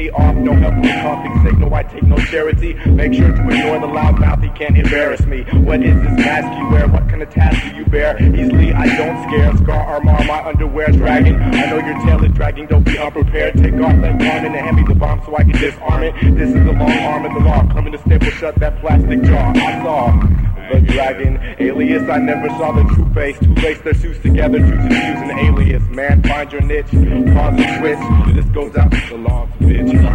me off, no help from the coughing sick, no I take no charity. Make sure to ignore the loud mouth, he can't embarrass me. What is this mask you wear? What kind of task do you bear? Easily I don't scare, scar armor on my underwear dragging. I know your tail is dragging, don't be unprepared. Take off that garment and hand me the bomb so I can disarm it. This is the long arm of the law, coming to staple shut that plastic jaw. I saw the dragon, alias, I never saw the true face. Two lace their suits together to confuse an alias. Man, find your niche, pause and switch. This goes out to the law, bitch.